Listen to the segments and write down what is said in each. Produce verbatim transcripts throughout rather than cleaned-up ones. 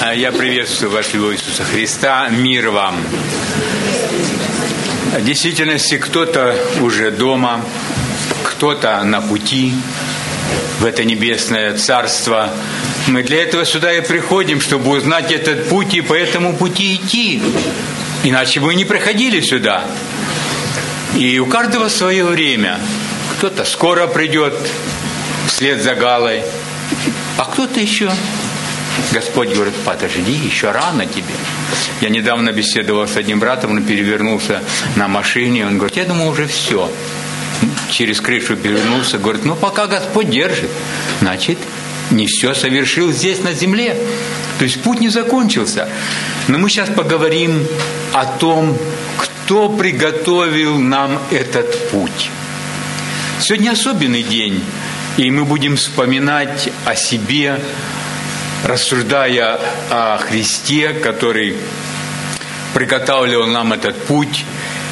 Я приветствую вас в Иисуса Христа. Мир вам. В действительности, кто-то уже дома, кто-то на пути в это небесное царство. Мы для этого сюда и приходим, чтобы узнать этот путь и по этому пути идти. Иначе бы не приходили сюда. И у каждого свое время. Кто-то скоро придет вслед за Галой, а кто-то еще. Господь говорит: подожди, еще рано тебе. Я недавно беседовал с одним братом, он перевернулся на машине, он говорит: я думаю, уже все. Через крышу перевернулся, говорит: ну пока Господь держит, значит, не все совершил здесь на земле. То есть путь не закончился. Но мы сейчас поговорим о том, кто приготовил нам этот путь. Сегодня особенный день, и мы будем вспоминать о себе, рассуждая о Христе, который приготавливал нам этот путь,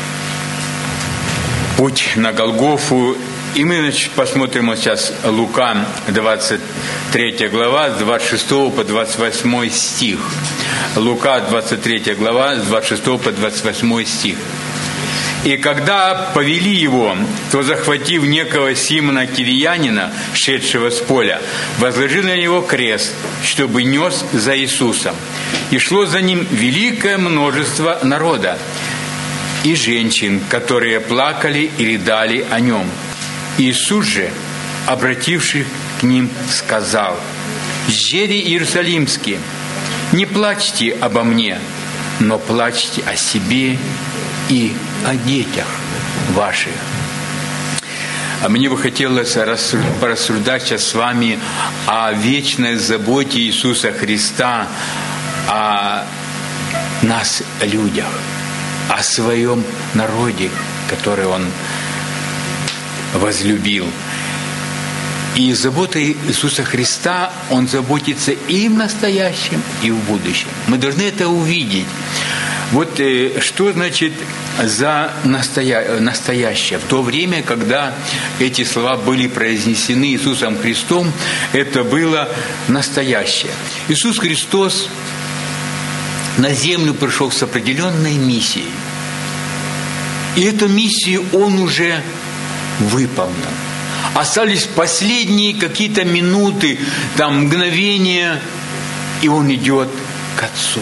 путь на Голгофу. И мы, значит, посмотрим вот сейчас Лука, двадцать третья глава, с двадцать шестого по двадцать восьмой стих. Лука, двадцать третья глава, с двадцать шестого по двадцать восьмой стих. «И когда повели его, то, захватив некого Симона Кириянина, шедшего с поля, возложили на него крест, чтобы нес за Иисусом. И шло за ним великое множество народа и женщин, которые плакали и рыдали о нем. Иисус же, обратившись к ним, сказал: «Жери Иерусалимские, не плачьте обо мне, но плачьте о себе и о детях ваших». А мне бы хотелось порассуждать сейчас с вами о вечной заботе Иисуса Христа о нас, людях, о своем народе, который Он возлюбил. И заботой Иисуса Христа Он заботится и в настоящем, и в будущем. Мы должны это увидеть. Вот э, что значит за настоя... настоящее? В то время, когда эти слова были произнесены Иисусом Христом, это было настоящее. Иисус Христос на землю пришел с определенной миссией. И эту миссию Он уже выполнил. Остались последние какие-то минуты, там мгновения, и Он идет к Отцу.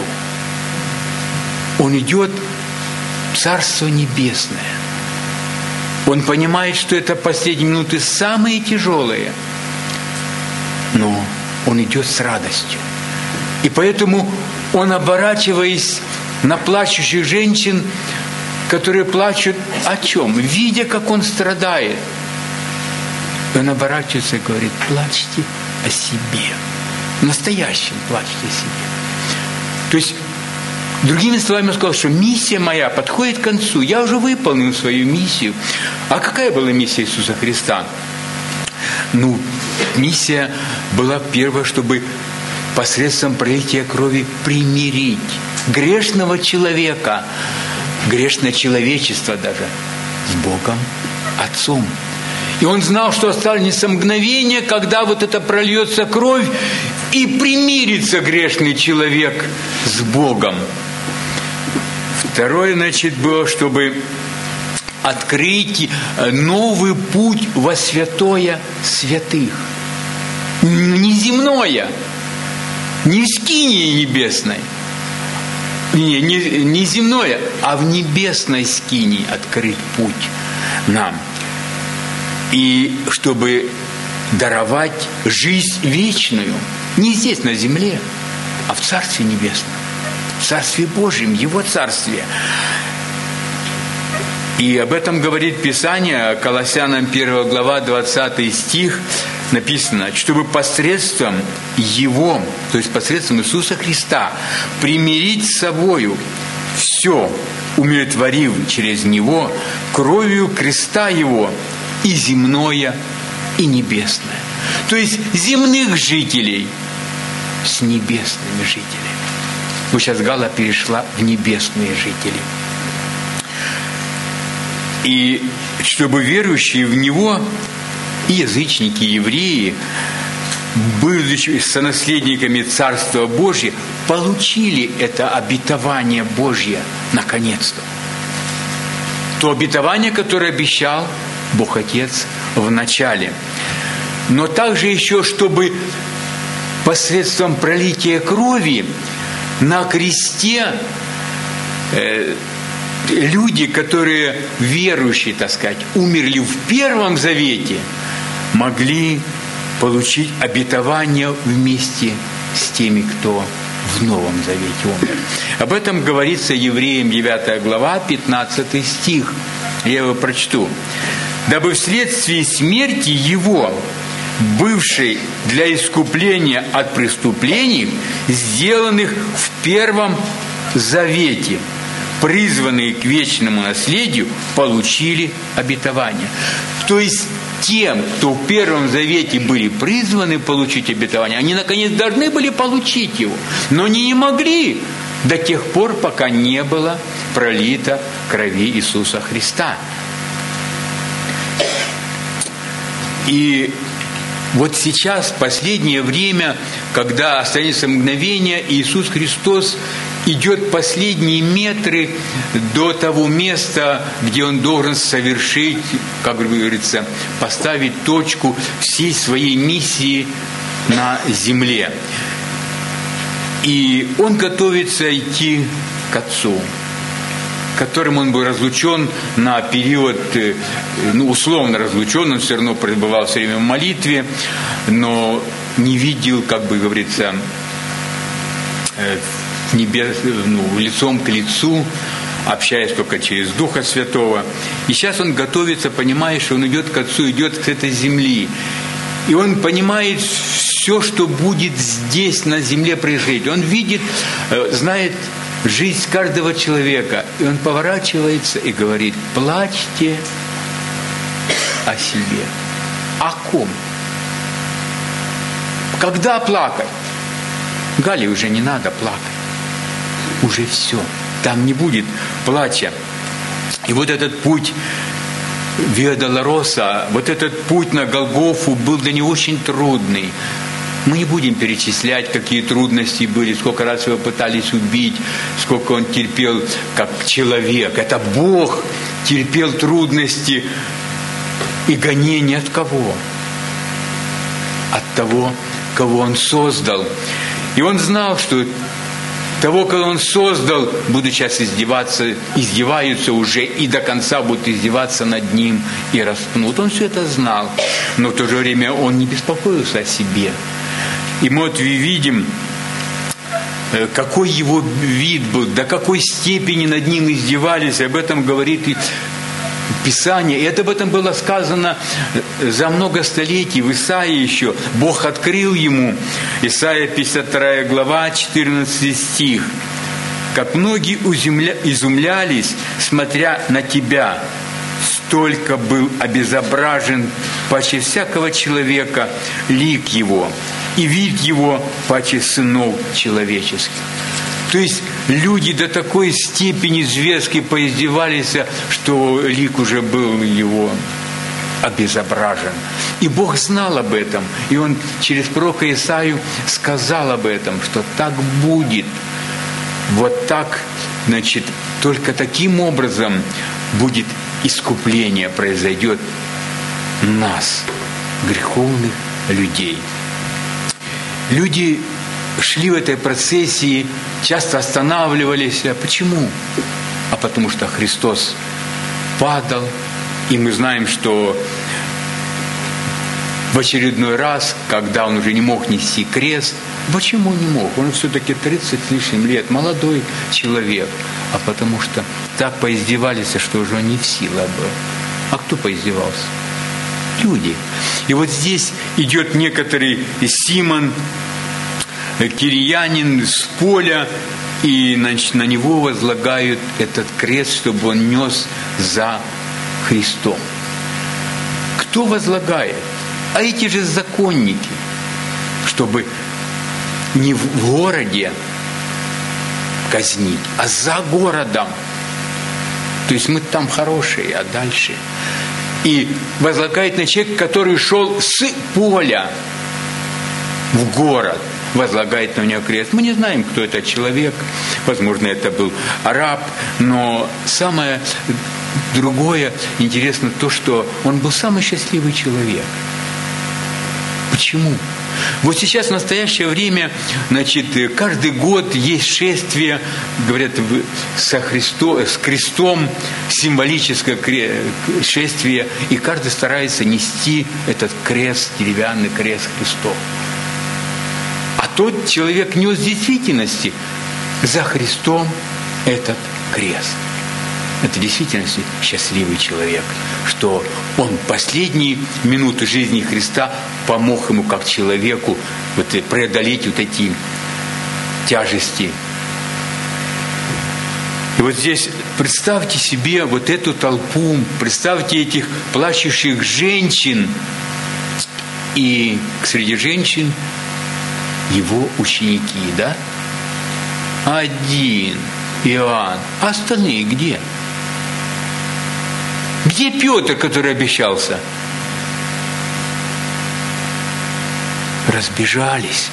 Он идет в Царство Небесное. Он понимает, что это последние минуты самые тяжелые, но Он идет с радостью. И поэтому Он, оборачиваясь на плачущих женщин, которые плачут о чем? Видя, как Он страдает, Он оборачивается и говорит: плачьте о себе. В настоящем плачьте о себе. То есть, другими словами, он сказал, что миссия моя подходит к концу. Я уже выполнил свою миссию. А какая была миссия Иисуса Христа? Ну, миссия была первая, чтобы посредством пролития крови примирить грешного человека, грешное человечество даже, с Богом Отцом. И Он знал, что останется мгновение, когда вот это прольется кровь, и примирится грешный человек с Богом. Второе, значит, было, чтобы открыть новый путь во святое святых. Не земное, не в скинии небесной, не, не, не земное, а в небесной скинии открыть путь нам. И чтобы даровать жизнь вечную, не здесь на земле, а в Царстве Небесном, в Царстве Божьем, Его Царстве. И об этом говорит Писание, Колоссянам первая глава, двадцатый стих, написано: чтобы посредством Его, то есть посредством Иисуса Христа, примирить с собою все, умиротворив через Него кровью креста Его, и земное, и небесное. То есть земных жителей с небесными жителями. Вот сейчас Гала перешла в небесные жители. И чтобы верующие в Него, и язычники, и евреи, будучи сонаследниками Царства Божьего, получили это обетование Божье наконец-то. То обетование, которое обещал Бог Отец в начале. Но также еще, чтобы посредством пролития крови на кресте э, люди, которые верующие, так сказать, умерли в Первом Завете, могли получить обетование вместе с теми, кто в Новом Завете умер. Об этом говорится Евреям девятая глава, пятнадцатый стих. Я его прочту. «Дабы вследствие смерти Его, бывшей для искупления от преступлений, сделанных в Первом Завете, призванные к вечному наследию, получили обетование». То есть тем, кто в Первом Завете были призваны получить обетование, они, наконец, должны были получить его. Но они не могли до тех пор, пока не было пролито крови Иисуса Христа. И вот сейчас, в последнее время, когда останется мгновение, Иисус Христос идет последние метры до того места, где Он должен совершить, как говорится, поставить точку всей своей миссии на земле. И Он готовится идти к Отцу, которым Он был разлучен на период, ну, условно разлучен, Он все равно пребывал все время в молитве, но не видел, как бы говорится, небес, ну, лицом к лицу, общаясь только через Духа Святого. И сейчас Он готовится, понимая, что Он идет к Отцу, идет к этой земли. И Он понимает все, что будет здесь, на земле происходить. Он видит, знает жизнь каждого человека. И Он поворачивается и говорит: плачьте о себе. О ком? Когда плакать? Гале уже не надо плакать. Уже все. Там не будет плача. И вот этот путь Виа Долороса, вот этот путь на Голгофу был для него очень трудный. Мы не будем перечислять, какие трудности были, сколько раз его пытались убить, сколько он терпел как человек. Это Бог терпел трудности и гонения от кого? От того, кого Он создал. И Он знал, что того, кого Он создал, будут сейчас издеваться, издеваются уже и до конца будут издеваться над Ним и распнут. Он все это знал, но в то же время Он не беспокоился о себе. И мы вот видим, какой его вид был, до какой степени над Ним издевались. Об этом говорит и Писание. И это об этом было сказано за много столетий. В Исаии еще. Бог открыл ему. Исайя пятьдесят вторая глава, четырнадцатый стих. «Как многие изумлялись, смотря на тебя, столько был обезображен паче всякого человека лик его, и вид его паче сынов человеческих». То есть люди до такой степени зверски поиздевались, что лик уже был его обезображен. И Бог знал об этом. И Он через пророка Исаию сказал об этом, что так будет. Вот так, значит, только таким образом будет искупление, произойдет нас, греховных людей. Люди шли в этой процессии, часто останавливались. А почему? А потому что Христос падал, и мы знаем, что в очередной раз, когда Он уже не мог нести крест, почему не мог? Он все-таки тридцать с лишним лет, молодой человек. А потому что так поиздевались, что уже не в силах был. А кто поиздевался? Люди. И вот здесь идет некоторый Симон, кириянин с поля, и, значит, на него возлагают этот крест, чтобы он нес за Христом. Кто возлагает? А эти же законники, чтобы не в городе казнить, а за городом. То есть мы там хорошие, а дальше. И возлагает на человека, который шел с поля. в город, возлагает на него крест. Мы не знаем, кто этот человек. Возможно, это был араб. Но самое другое интересно то, что он был самый счастливый человек. Почему? Вот сейчас, в настоящее время, значит, каждый год есть шествие, говорят, со Христо, с крестом, символическое шествие, и каждый старается нести этот крест, деревянный крест Христов. А тот человек нес в действительности за Христом этот крест. Это в действительности счастливый человек, что он последние минуты жизни Христа помог ему как человеку вот преодолеть вот эти тяжести. И вот здесь представьте себе вот эту толпу, представьте этих плачущих женщин, и среди женщин его ученики, да? Один Иоанн, а остальные где? Где Петр, который обещался? Разбежались.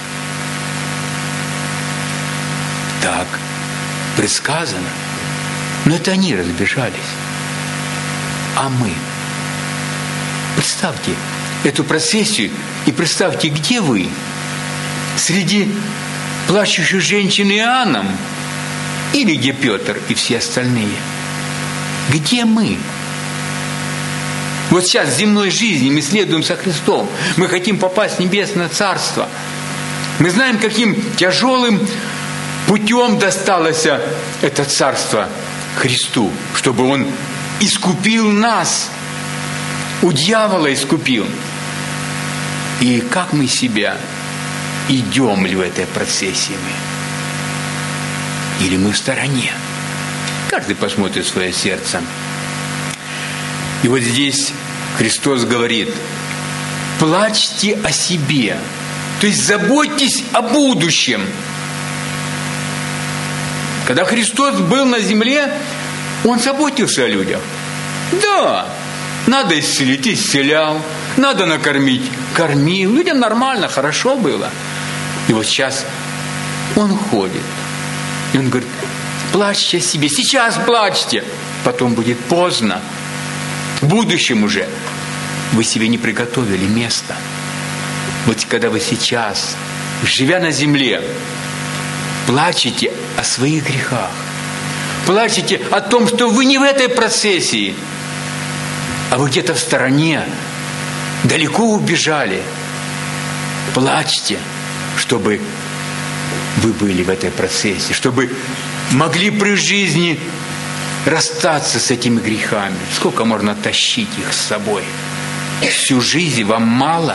Так предсказано. Но это они разбежались. А мы? Представьте эту процессию и представьте, где вы? Среди плачущих женщин Иоанном? Или где Петр и все остальные? Где мы? Вот сейчас в земной жизни мы следуем со Христом. Мы хотим попасть в Небесное Царство. Мы знаем, каким тяжелым путем досталось это Царство Христу, чтобы Он искупил нас. У дьявола искупил. И как мы себя? Идем ли в этой процессии мы? Или мы в стороне? Каждый посмотрит в свое сердце. И вот здесь Христос говорит: плачьте о себе, то есть заботьтесь о будущем. Когда Христос был на земле, Он заботился о людях. Да, надо исцелить, исцелял, надо накормить, кормил. Людям нормально, хорошо было. И вот сейчас Он ходит, и Он говорит: плачьте о себе, сейчас плачьте, потом будет поздно. В будущем уже вы себе не приготовили место. Вот когда вы сейчас, живя на земле, плачете о своих грехах, плачете о том, что вы не в этой процессии, а вы где-то в стороне, далеко убежали, плачьте, чтобы вы были в этой процессе, чтобы могли при жизни расстаться с этими грехами. Сколько можно тащить их с собой? Всю жизнь вам мало?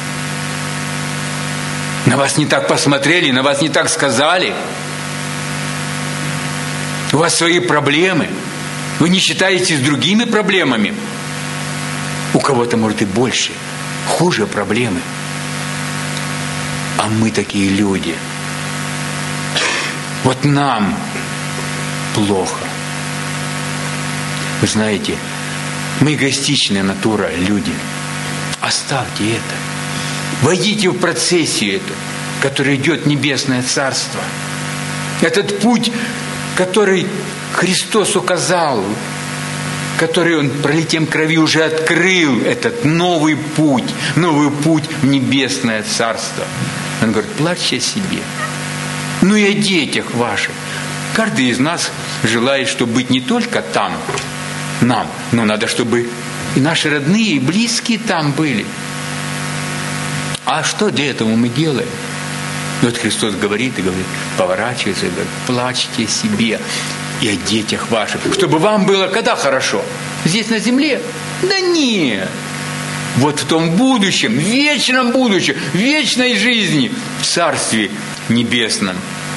На вас не так посмотрели, на вас не так сказали? У вас свои проблемы. Вы не считаетесь с другими проблемами? У кого-то, может, и больше, хуже проблемы. А мы такие люди. Вот нам плохо. Вы знаете, мы эгоистичная натура, люди. Оставьте это. Войдите в процессию эту, которая идет в Небесное Царство. Этот путь, который Христос указал, который Он пролитием крови уже открыл, этот новый путь, новый путь в Небесное Царство. Он говорит: плачьте о себе. Ну и о детях ваших. Каждый из нас желает, чтобы быть не только там, нам, но надо, чтобы и наши родные, и близкие там были. А что для этого мы делаем? И вот Христос говорит и говорит, поворачивается и говорит: плачьте о себе и о детях ваших, чтобы вам было когда хорошо? Здесь на земле? Да нет. Вот в том будущем, в вечном будущем, в вечной жизни, в Царстве Небесном.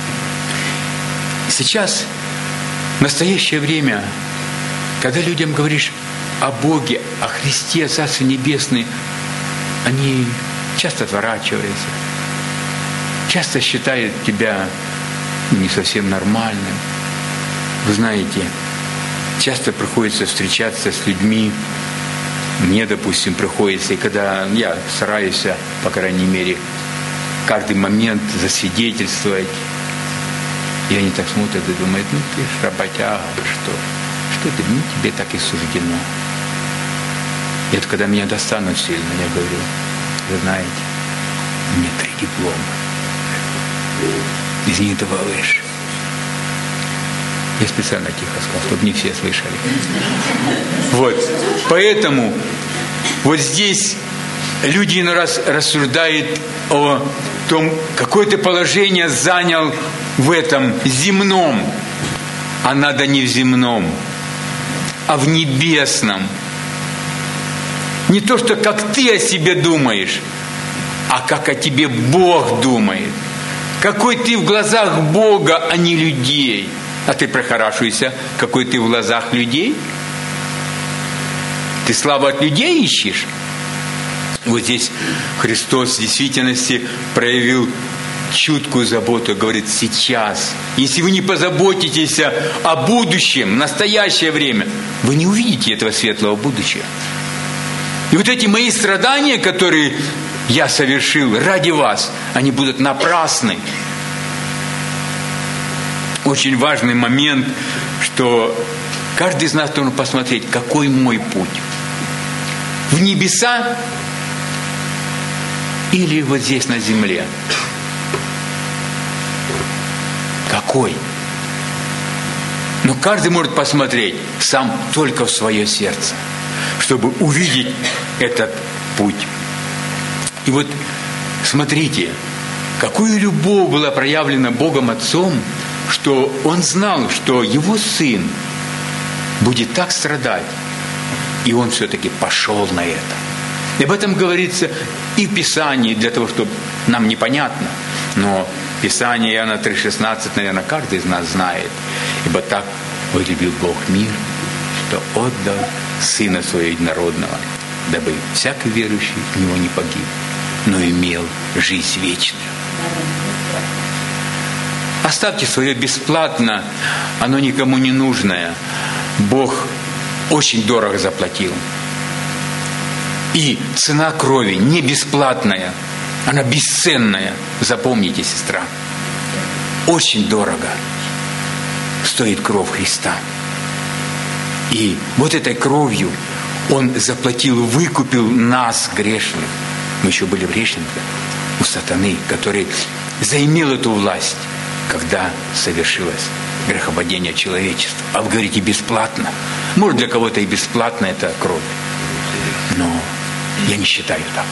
Сейчас, в настоящее время, когда людям говоришь о Боге, о Христе, о Царстве Небесном, они часто отворачиваются, часто считают тебя не совсем нормальным. Вы знаете, часто приходится встречаться с людьми, мне, допустим, приходится, и когда я стараюсь, по крайней мере, каждый момент засвидетельствовать. И они так смотрят и думают, ну ты ж работяга, что? Что ты, ну тебе так и суждено. И это когда меня достанут сильно, я говорю, вы знаете, у меня три диплома. Из них два выше. Я специально тихо сказал, чтобы не все слышали. Вот. Поэтому вот здесь люди иной раз рассуждают о том, какое ты положение занял в этом земном. А надо не в земном, а в небесном. Не то, что как ты о себе думаешь, а как о тебе Бог думает. Какой ты в глазах Бога, а не людей. А ты прохорашивайся, какой ты в глазах людей. Ты славу от людей ищешь. Вот здесь Христос в действительности проявил чуткую заботу, говорит, сейчас. Если вы не позаботитесь о будущем, в настоящее время, вы не увидите этого светлого будущего. И вот эти мои страдания, которые я совершил ради вас, они будут напрасны. Очень важный момент, что каждый из нас должен посмотреть, какой мой путь. В небеса или вот здесь на земле? Какой? Но каждый может посмотреть сам только в свое сердце, чтобы увидеть этот путь. И вот смотрите, какую любовь была проявлена Богом Отцом, что Он знал, что Его Сын будет так страдать, и Он все-таки пошел на это. И об этом говорится и в Писании, для того, чтобы нам непонятно, но Писание Иоанна три шестнадцать, наверное, каждый из нас знает. Ибо так возлюбил Бог мир, что отдал Сына Своего Единородного, дабы всякий верующий в Него не погиб, но имел жизнь вечную. Оставьте свое бесплатно, оно никому не нужное. Бог очень дорого заплатил. И цена крови не бесплатная, она бесценная. Запомните, сестра. Очень дорого стоит кровь Христа. И вот этой кровью Он заплатил, выкупил нас, грешных. Мы еще были грешниками у сатаны, который заимел эту власть, когда совершилось грехопадение человечества. А вы говорите, бесплатно. Может, для кого-то и бесплатно эта кровь. Но я не считаю так.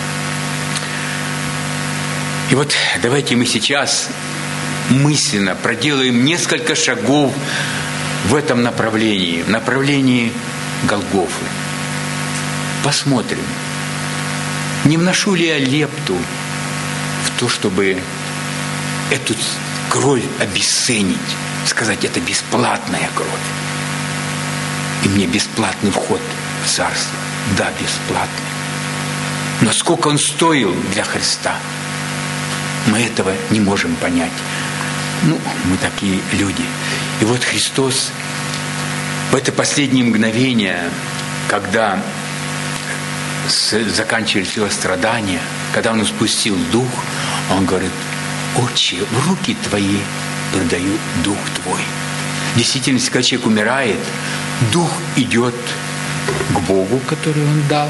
И вот давайте мы сейчас мысленно проделаем несколько шагов в этом направлении, в направлении Голгофы. Посмотрим, не вношу ли я лепту в то, чтобы эту кровь обесценить, сказать, это бесплатная кровь. И мне бесплатный вход в Царство. Да, бесплатный. Но сколько он стоил для Христа, мы этого не можем понять. Ну, мы такие люди. И вот Христос в это последнее мгновение, когда заканчивались его страдания, когда он спустил дух, он говорит: «Отче, в руки твои предаю дух твой». Действительно, когда человек умирает, дух идет к Богу, который он дал.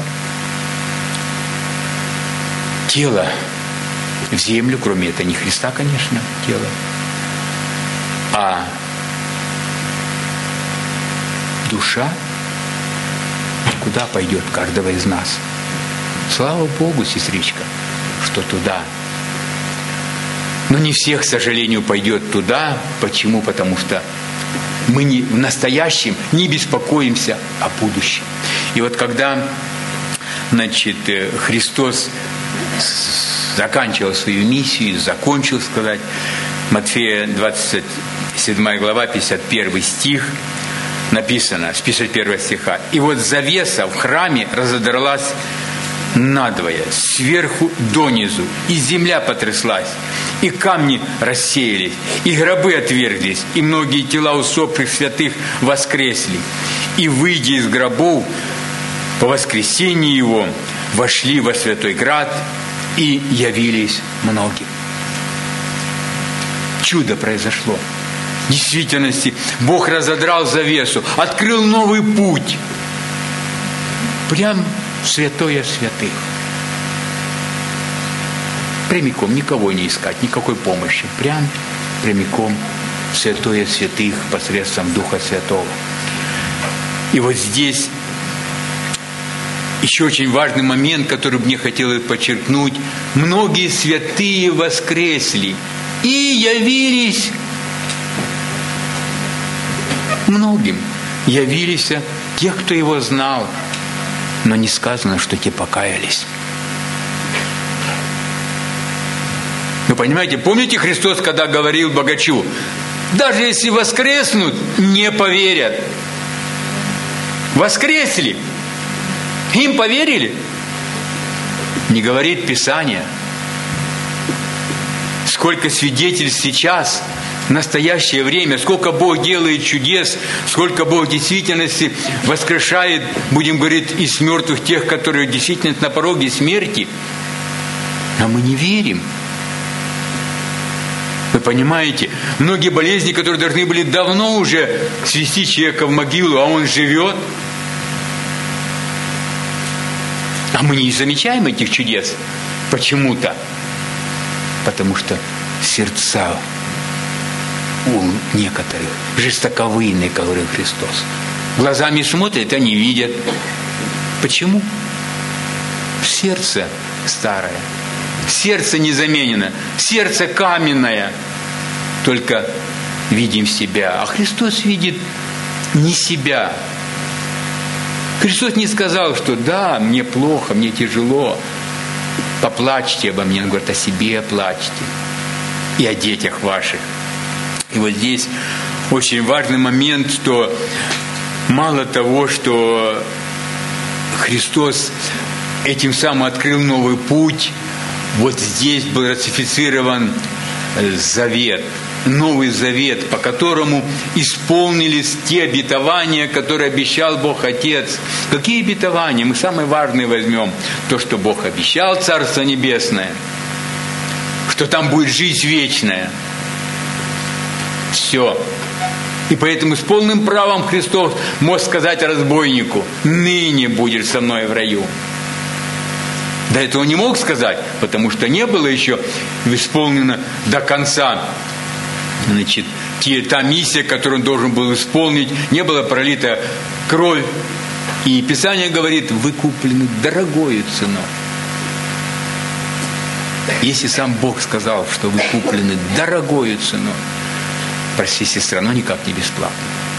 Тело в землю, кроме этого не Христа, конечно, тело, а душа куда пойдет каждого из нас? Слава Богу, сестричка, что туда. Но не всех, к сожалению, пойдет туда. Почему? Потому что мы не, в настоящем не беспокоимся о будущем. И вот когда, значит, Христос заканчивал свою миссию, закончил, сказать, Матфея двадцать седьмая глава, пятьдесят первый стих, написано, с пятьдесят первого стиха: «И вот завеса в храме разодралась надвое, сверху донизу, и земля потряслась, и камни рассеялись, и гробы отверглись, и многие тела усопших святых воскресли. И, выйдя из гробов, по воскресении его, вошли во святой град и явились многим. Чудо произошло. В действительности Бог разодрал завесу, открыл новый путь. Прям в святое святых. Прямиком, никого не искать, никакой помощи. Прям прямиком в святое святых посредством Духа Святого. И вот здесь еще очень важный момент, который мне хотелось подчеркнуть. Многие святые воскресли и явились многим. Явились те, кто его знал. Но не сказано, что те покаялись. Вы понимаете, помните Христос, когда говорил богачу: даже если воскреснут, не поверят. Воскресли. Им поверили? Не говорит Писание. Сколько свидетельств сейчас, в настоящее время, сколько Бог делает чудес, сколько Бог в действительности воскрешает, будем говорить, из мертвых тех, которые действительно на пороге смерти. А мы не верим. Вы понимаете, многие болезни, которые должны были давно уже свести человека в могилу, а он живет. А мы не замечаем этих чудес почему-то. Потому что сердца у некоторых жестоковыйные, говорил Христос. Глазами смотрят, а не видят. Почему? Сердце старое. Сердце не заменено. Сердце каменное. Только видим себя. А Христос видит не себя. Христос не сказал, что да, мне плохо, мне тяжело. Поплачьте обо мне. Он говорит, о себе плачьте. И о детях ваших. И вот здесь очень важный момент, что мало того, что Христос этим самым открыл новый путь, вот здесь был ратифицирован завет, Новый Завет, по которому исполнились те обетования, которые обещал Бог Отец. Какие обетования? Мы самые важные возьмем. То, что Бог обещал Царство Небесное, что там будет жизнь вечная. Все. И поэтому с полным правом Христос может сказать разбойнику: ныне будешь со мной в раю. До этого не мог сказать, потому что не было еще исполнено до конца. Значит, те, та миссия, которую он должен был исполнить, не была пролита кровь. И Писание говорит, вы куплены дорогою ценой. Если сам Бог сказал, что вы куплены дорогою ценой, прости, сестра, но никак не бесплатно.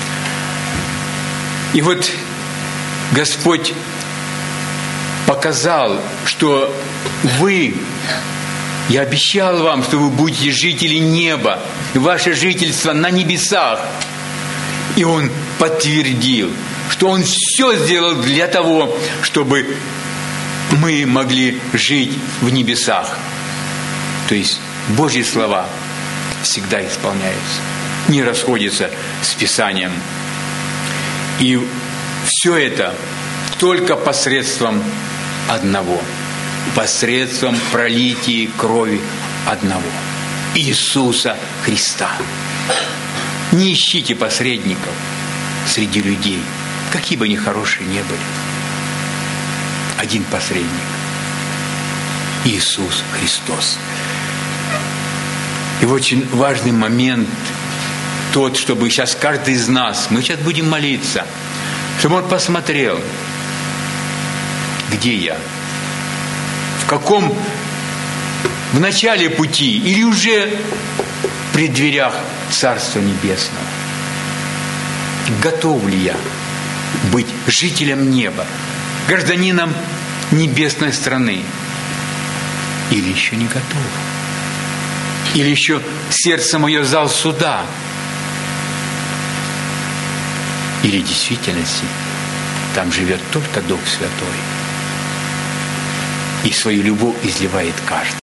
И вот Господь показал, что вы, я обещал вам, что вы будете жители неба, и ваше жительство на небесах. И Он подтвердил, что Он все сделал для того, чтобы мы могли жить в небесах. То есть Божьи слова всегда исполняются, не расходятся с Писанием. И все это только посредством одного, посредством пролития крови одного, Иисуса Христа. Не ищите посредников среди людей, какие бы они хорошие ни были. Один посредник – Иисус Христос. И очень важный момент тот, чтобы сейчас каждый из нас, мы сейчас будем молиться, чтобы он посмотрел, где я, в каком, в начале пути или уже при дверях Царства Небесного. Готов ли я быть жителем неба, гражданином небесной страны? Или еще не готов? Или еще сердце мое зал суда? Или в действительности там живет только Дух Святой и свою любовь изливает каждый?